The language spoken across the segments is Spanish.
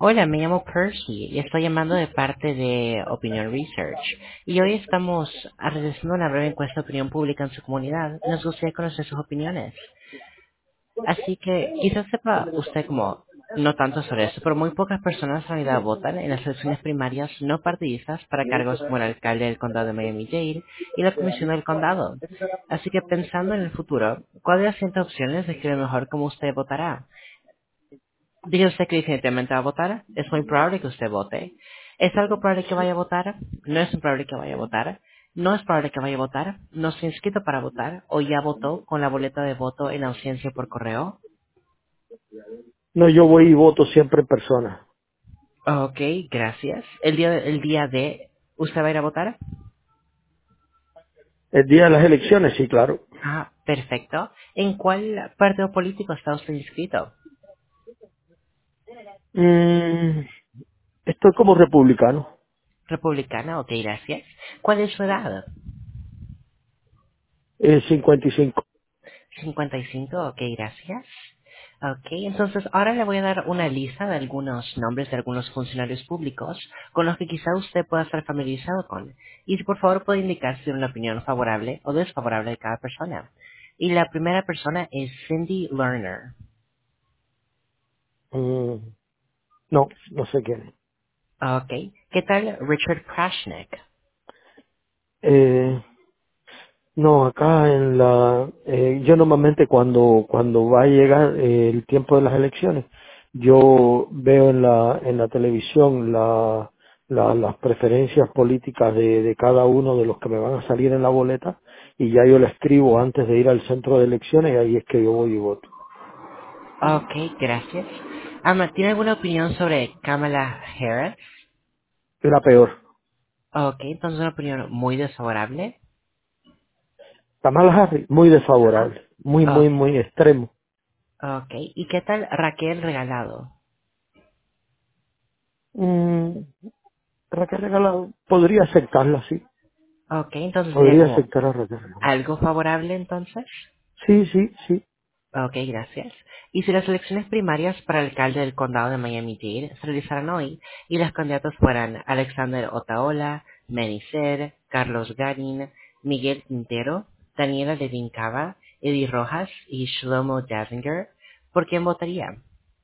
Hola, me llamo Percy y estoy llamando de parte de Opinion Research. Y hoy estamos realizando una breve encuesta de opinión pública en su comunidad. Nos gustaría conocer sus opiniones. Así que quizás sepa usted como, no tanto sobre eso, pero muy pocas personas en realidad votan en las elecciones primarias no partidistas para cargos como el alcalde del condado de Miami-Dade y la comisión del condado. Así que pensando en el futuro, ¿cuál de las siguientes opciones describe mejor cómo usted votará? Dice usted que definitivamente va a votar. Es muy probable que usted vote. ¿Es algo probable que vaya a votar? No es probable que vaya a votar. No es probable que vaya a votar. No se ha inscrito para votar o ya votó con la boleta de voto en ausencia por correo. No, yo voy y voto siempre en persona. Ok, gracias. El día de, ¿usted va a ir a votar? El día de las elecciones, sí, claro. Ah, perfecto. ¿En cuál partido político está usted inscrito? Mm, estoy como republicano. Republicana, ok, gracias. ¿Cuál es su edad? 55. 55, ok, gracias. Ok, entonces ahora le voy a dar una lista de algunos nombres de algunos funcionarios públicos con los que quizá usted pueda estar familiarizado con. Y si por favor puede indicar si tiene una opinión favorable o desfavorable de cada persona. Y la primera persona es Cindy Lerner. Mm, no, no sé quién es. Ok, ¿qué tal Richard Prashnik? Eh, no, acá yo normalmente cuando va a llegar el tiempo de las elecciones, yo veo en la televisión las preferencias políticas de cada uno de los que me van a salir en la boleta y ya yo la escribo antes de ir al centro de elecciones y ahí es que yo voy y voto. Ok, gracias. ¿Tiene alguna opinión sobre Kamala Harris? Era peor. Ok, entonces una opinión muy desfavorable. Kamala Harris, muy Ajá. desfavorable, muy, muy, Ok. muy extremo. Ok, ¿y qué tal Raquel Regalado? Mm, Raquel Regalado, podría aceptarla, sí. Ok, entonces sería Podría como aceptar a Raquel Regalado. algo favorable entonces. Sí, sí, sí. Ok, gracias. Y si las elecciones primarias para alcalde del condado de Miami-Dade se realizaran hoy y los candidatos fueran Alexander Otaola, Menicer, Carlos Garin, Miguel Quintero, Daniela Levin Cava, Eddie Rojas y Shlomo Dazinger, ¿por quién votaría?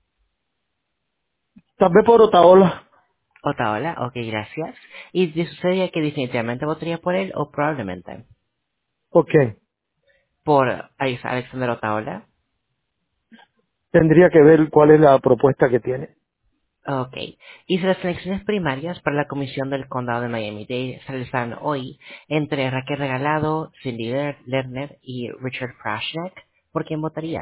Tal vez por Otaola. Otaola, ok, gracias. ¿Y sucedería que definitivamente votaría por él o probablemente? Ok. Por Alexander Otaola. Tendría que ver cuál es la propuesta que tiene. Ok. Y si las elecciones primarias para la Comisión del Condado de Miami-Dade se realizan hoy entre Raquel Regalado, Cindy Lerner y Richard Prashnik, ¿por quién votaría?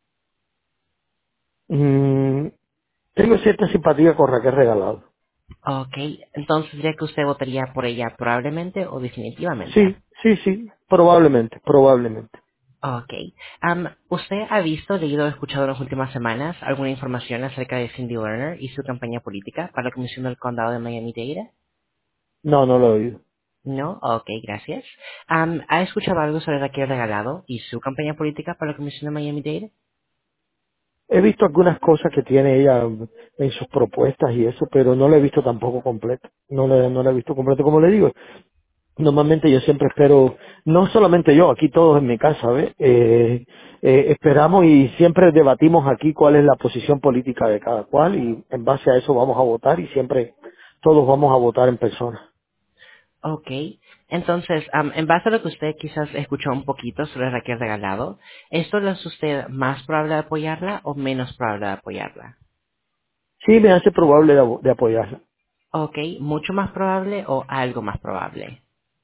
Mm, tengo cierta simpatía con Raquel Regalado. Ok. Entonces diría que usted votaría por ella probablemente o definitivamente. Sí, sí, sí. Probablemente, probablemente. Ok. ¿Usted ha visto, leído o escuchado en las últimas semanas alguna información acerca de Cindy Lerner y su campaña política para la Comisión del Condado de Miami-Dade? No, no lo he oído. No, ok, gracias. ¿Ha escuchado algo sobre Raquel Regalado y su campaña política para la Comisión de Miami-Dade? He visto algunas cosas que tiene ella en sus propuestas y eso, pero no la he visto tampoco completa. No la he visto completa, como le digo. Normalmente yo siempre espero, no solamente yo, aquí todos en mi casa, ¿ves? Esperamos y siempre debatimos aquí cuál es la posición política de cada cual y en base a eso vamos a votar y siempre todos vamos a votar en persona. Ok, entonces, en base a lo que usted quizás escuchó un poquito sobre Raquel Regalado, ¿esto lo hace usted más probable de apoyarla o menos probable de apoyarla? Sí, me hace probable de apoyarla. Ok, ¿mucho más probable o algo más probable?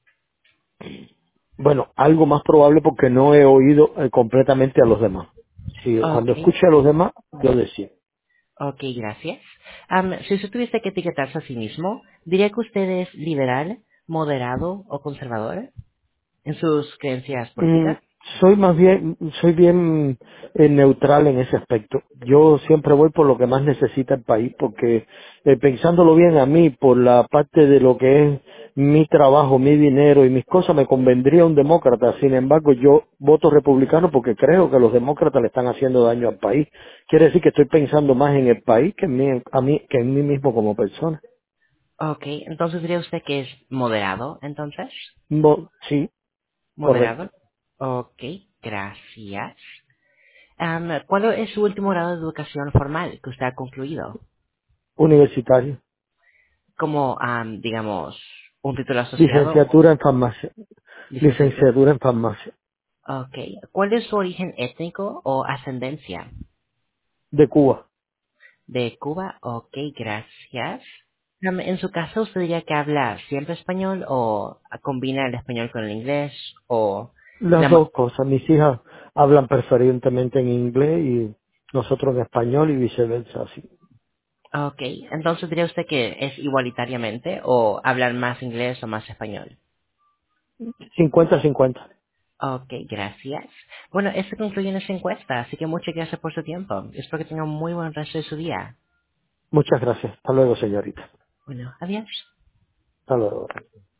Bueno, algo más probable porque no he oído completamente a los demás. Sí, Ok, cuando escuche a los demás, yo decido. ok, gracias. Si usted tuviese que etiquetarse a sí mismo, ¿diría que usted es liberal, moderado o conservador en sus creencias Mm, políticas? soy bien neutral en ese aspecto. Yo siempre voy por lo que más necesita el país, porque pensándolo bien a mí, por la parte de lo que es mi trabajo, mi dinero y mis cosas, me convendría un demócrata. Sin embargo, yo voto republicano porque creo que los demócratas le están haciendo daño al país. Quiere decir que estoy pensando más en el país que en mí, que en mí mismo como persona. Ok, entonces diría usted que es moderado, entonces. Sí, correcto. Moderado. Ok, gracias. ¿Cuál es su último grado de educación formal que usted ha concluido? Universitario. Como, digamos, un título asociado, Licenciatura en farmacia. licenciatura. Licenciatura en farmacia. Ok. ¿Cuál es su origen étnico o ascendencia? De Cuba. De Cuba. Ok, gracias. En su caso, ¿usted diría que habla siempre español o combina el español con el inglés o Las la ma- dos cosas. Mis hijas hablan preferentemente en inglés y nosotros en español y viceversa. Así. Ok, entonces diría usted que es igualitariamente o hablan más inglés o más español. 50-50. Ok, gracias. Bueno, esto concluye nuestra encuesta, así que muchas gracias por su tiempo. Espero que tenga un muy buen resto de su día. Muchas gracias. Hasta luego, señorita. Bueno, adiós. Hasta luego.